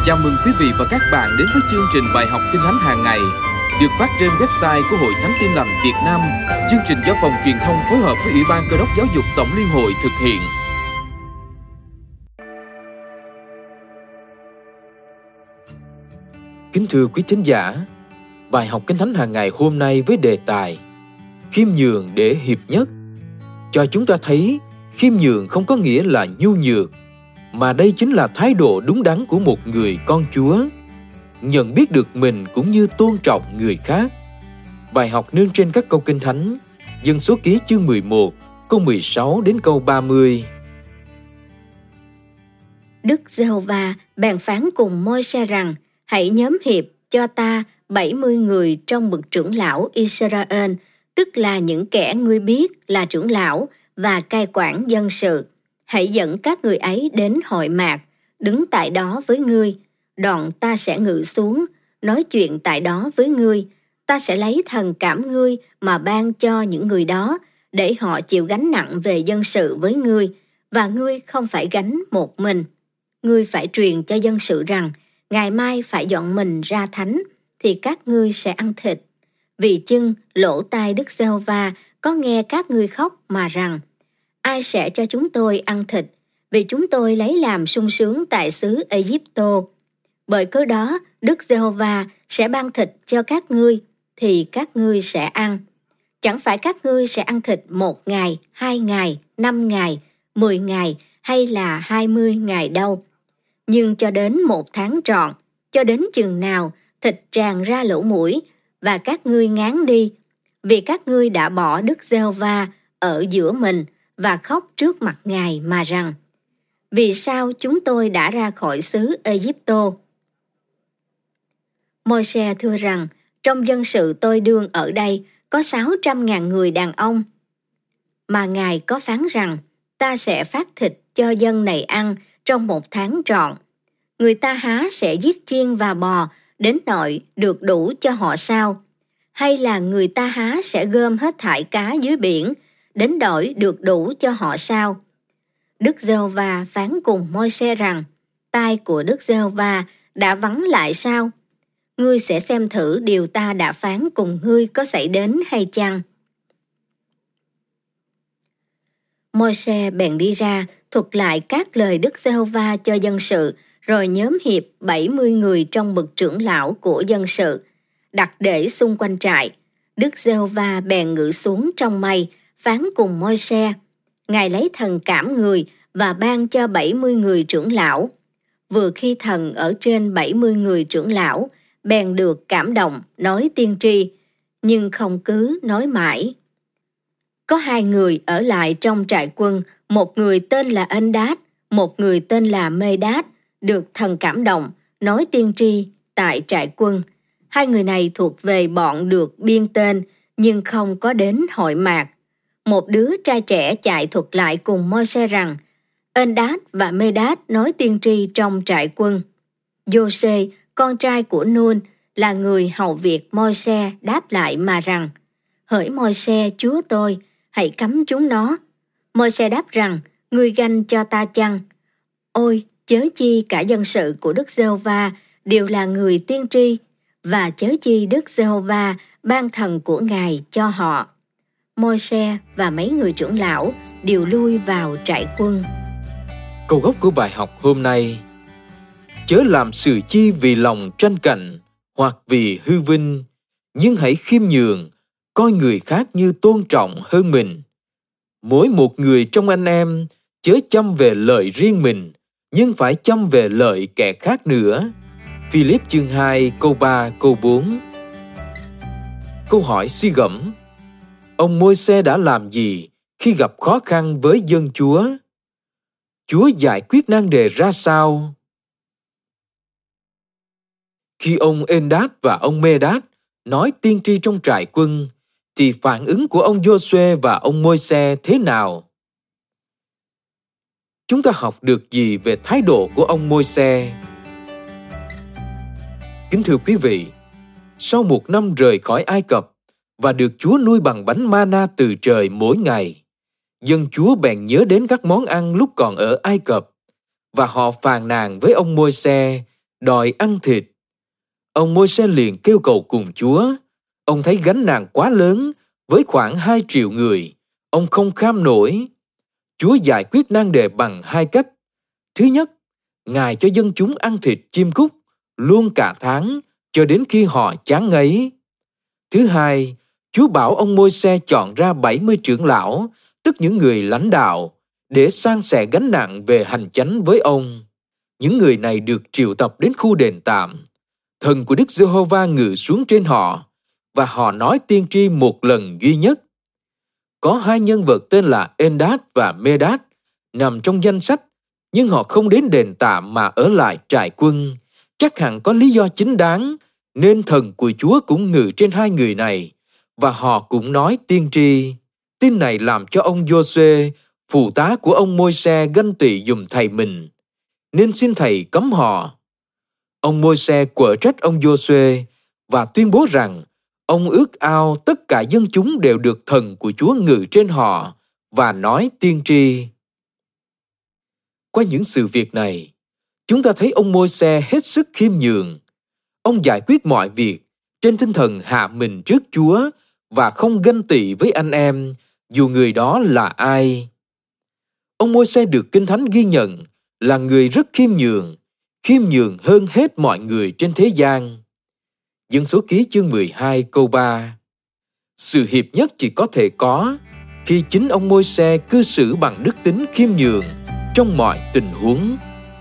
Chào mừng quý vị và các bạn đến với chương trình bài học Kinh Thánh hàng ngày được phát trên website của Hội Thánh Tin Lành Việt Nam. Chương trình do Phòng Truyền thông phối hợp với Ủy ban Cơ đốc Giáo dục Tổng Liên hội thực hiện. Kính thưa quý thính giả, bài học Kinh Thánh hàng ngày hôm nay với đề tài khiêm nhường để hiệp nhất cho chúng ta thấy khiêm nhường không có nghĩa là nhu nhược, mà đây chính là thái độ đúng đắn của một người con Chúa, nhận biết được mình cũng như tôn trọng người khác. Bài học nêu trên các câu Kinh Thánh, Dân Số Ký chương 11, câu 16 đến câu 30. Đức Giê-hô-va bèn phán cùng Môi-se rằng: hãy nhóm hiệp cho ta 70 người trong bậc trưởng lão Israel, tức là những kẻ ngươi biết là trưởng lão và cai quản dân sự. Hãy dẫn các người ấy đến hội mạc, đứng tại đó với ngươi. Đoạn ta sẽ ngự xuống, nói chuyện tại đó với ngươi. Ta sẽ lấy thần cảm ngươi mà ban cho những người đó, để họ chịu gánh nặng về dân sự với ngươi, và ngươi không phải gánh một mình. Ngươi phải truyền cho dân sự rằng, ngày mai phải dọn mình ra thánh, thì các ngươi sẽ ăn thịt. Vì chưng lỗ tai Đức Giê-hô-va có nghe các ngươi khóc mà rằng: ai sẽ cho chúng tôi ăn thịt, vì chúng tôi lấy làm sung sướng tại xứ Ai-cập. Bởi cớ đó Đức Giê-hô-va sẽ ban thịt cho các ngươi, thì các ngươi sẽ ăn. Chẳng phải các ngươi sẽ ăn thịt 1 ngày, 2 ngày, 5 ngày, 10 ngày hay là 20 ngày đâu, nhưng cho đến 1 tháng trọn, cho đến chừng nào thịt tràn ra lỗ mũi và các ngươi ngán đi, vì các ngươi đã bỏ Đức Giê-hô-va ở giữa mình và khóc trước mặt Ngài mà rằng: vì sao chúng tôi đã ra khỏi xứ Ai-cập? Môi-se thưa rằng: trong dân sự tôi đương ở đây có 600.000 người đàn ông. Mà Ngài có phán rằng: ta sẽ phát thịt cho dân này ăn trong 1 tháng trọn. Người ta há sẽ giết chiên và bò đến nỗi được đủ cho họ sao? Hay là người ta há sẽ gom hết thảy cá dưới biển đến đổi được đủ cho họ sao? Đức Giê-hô-va phán cùng Môi-se rằng: tai của Đức Giê-hô-va đã vắng lại sao? Ngươi sẽ xem thử điều ta đã phán cùng ngươi có xảy đến hay chăng? Môi-se bèn đi ra thuật lại các lời Đức Giê-hô-va cho dân sự, rồi nhóm hiệp 70 người trong bậc trưởng lão của dân sự, đặt để xung quanh trại. Đức Giê-hô-va bèn ngự xuống trong mây, phán cùng Môi-se. Ngài lấy thần cảm người và ban cho 70 người trưởng lão. Vừa khi thần ở trên 70 người trưởng lão, bèn được cảm động nói tiên tri, nhưng không cứ nói mãi. Có 2 người ở lại trong trại quân, một người tên là Ên-đát, một người tên là Mê-đát, được thần cảm động nói tiên tri tại trại quân. 2 người này thuộc về bọn được biên tên, nhưng không có đến hội mạc. Một đứa trai trẻ chạy thuật lại cùng Môi-se rằng: Ên-đát và Mê-đát nói tiên tri trong trại quân. Giô-sê, con trai của Nun, là người hầu việc Môi-se, đáp lại mà rằng: hỡi Môi-se chúa tôi, hãy cấm chúng nó. Môi-se đáp rằng: ngươi ganh cho ta chăng? Ôi, chớ chi cả dân sự của Đức Giê-hô-va đều là người tiên tri, và chớ chi Đức Giê-hô-va ban thần của Ngài cho họ. Môi-se và mấy người trưởng lão đều lui vào trại quân. Câu gốc của bài học hôm nay: chớ làm sự chi vì lòng tranh cạnh hoặc vì hư vinh, nhưng hãy khiêm nhường, coi người khác như tôn trọng hơn mình. Mỗi một người trong anh em chớ chăm về lợi riêng mình, nhưng phải chăm về lợi kẻ khác nữa. Philip chương 2 câu 3 câu 4. Câu hỏi suy gẫm: ông Môi-se đã làm gì khi gặp khó khăn với dân Chúa? Chúa giải quyết nan đề ra sao? Khi ông Ên-đát và ông Mê-đát nói tiên tri trong trại quân, thì phản ứng của ông Giô-suê và ông Môi-se thế nào? Chúng ta học được gì về thái độ của ông Môi-se? Kính thưa quý vị, sau 1 năm rời khỏi Ai Cập và được Chúa nuôi bằng bánh ma-na từ trời mỗi ngày, dân Chúa bèn nhớ đến các món ăn lúc còn ở Ai Cập, và họ phàn nàn với ông Môi-se đòi ăn thịt. Ông Môi-se liền kêu cầu cùng Chúa. Ông thấy gánh nặng quá lớn, với khoảng 2 triệu người, ông không kham nổi. Chúa giải quyết nan đề bằng 2 cách. Thứ nhất, Ngài cho dân chúng ăn thịt chim cút luôn cả tháng cho đến khi họ chán ngấy. Thứ hai, Chúa bảo ông Môi-se chọn ra 70 trưởng lão, tức những người lãnh đạo, để san sẻ gánh nặng về hành chánh với ông. Những người này được triệu tập đến khu đền tạm. Thần của Đức Giê-hô-va ngự xuống trên họ, và họ nói tiên tri một lần duy nhất. Có 2 nhân vật tên là Endad và Medad nằm trong danh sách, nhưng họ không đến đền tạm mà ở lại trại quân. Chắc hẳn có lý do chính đáng, nên thần của Chúa cũng ngự trên 2 người này, và họ cũng nói tiên tri. Tin này làm cho ông Giô-suê, phụ tá của ông Môi-se, ganh tị giùm thầy mình, nên xin thầy cấm họ. Ông Môi-se quở trách ông Giô-suê và tuyên bố rằng ông ước ao tất cả dân chúng đều được thần của Chúa ngự trên họ và nói tiên tri. Qua những sự việc này, chúng ta thấy ông Môi-se hết sức khiêm nhường. Ông giải quyết mọi việc trên tinh thần hạ mình trước Chúa và không ganh tị với anh em, dù người đó là ai. Ông Môi-se được Kinh Thánh ghi nhận là người rất khiêm nhường hơn hết mọi người trên thế gian. Dân số ký chương 12 câu 3. Sự hiệp nhất chỉ có thể có khi chính ông Môi-se cư xử bằng đức tính khiêm nhường trong mọi tình huống.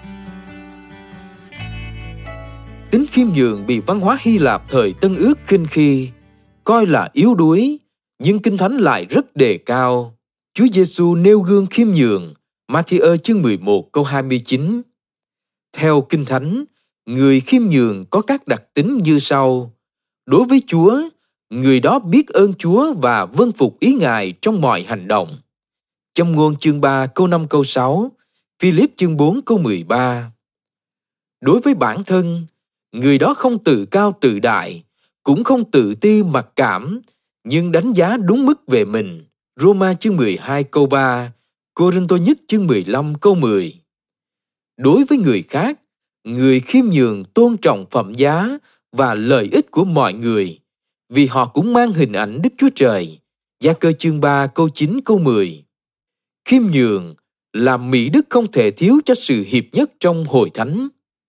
Tính khiêm nhường bị văn hóa Hy Lạp thời Tân Ước khinh khi, coi là yếu đuối, nhưng Kinh Thánh lại rất đề cao. Chúa Giêsu nêu gương khiêm nhường, Ma-thi-ơ chương 11 câu 29. Theo Kinh Thánh, người khiêm nhường có các đặc tính như sau. Đối với Chúa, người đó biết ơn Chúa và vâng phục ý Ngài trong mọi hành động. Châm ngôn chương 3 câu 5 câu 6, Phi-líp chương 4 câu 13. Đối với bản thân, người đó không tự cao tự đại, cũng không tự ti mặc cảm, nhưng đánh giá đúng mức về mình. Roma chương 12 câu 3, Cô-rinh-tô nhất chương 15 câu 10. Đối với người khác, người khiêm nhường tôn trọng phẩm giá và lợi ích của mọi người, vì họ cũng mang hình ảnh Đức Chúa Trời. Gia-cơ chương 3 câu 9 câu 10. Khiêm nhường là mỹ đức không thể thiếu cho sự hiệp nhất trong hội thánh.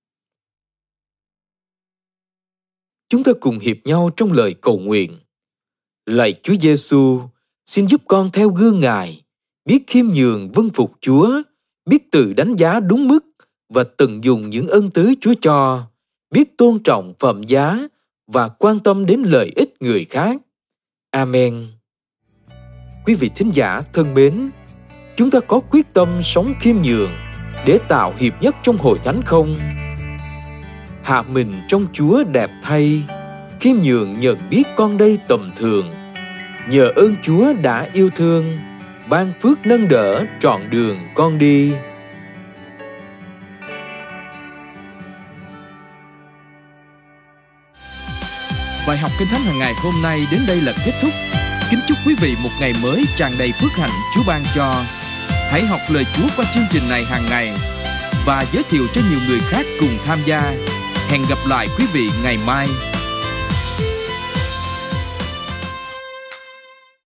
Chúng ta cùng hiệp nhau trong lời cầu nguyện. Lạy Chúa Giêsu, xin giúp con theo gương Ngài, biết khiêm nhường vâng phục Chúa, biết tự đánh giá đúng mức và tận dụng những ân tứ Chúa cho, biết tôn trọng phẩm giá và quan tâm đến lợi ích người khác. Amen. Quý vị thính giả thân mến, chúng ta có quyết tâm sống khiêm nhường để tạo hiệp nhất trong hội thánh không? Hạ mình trong Chúa đẹp thay, khiêm nhường nhận biết con đây tầm thường. Nhờ ơn Chúa đã yêu thương, ban phước nâng đỡ trọn đường con đi. Bài học Kinh Thánh hàng ngày hôm nay đến đây là kết thúc. Kính chúc quý vị một ngày mới tràn đầy phước hạnh Chúa ban cho. Hãy học lời Chúa qua chương trình này hàng ngày và giới thiệu cho nhiều người khác cùng tham gia. Hẹn gặp lại quý vị ngày mai.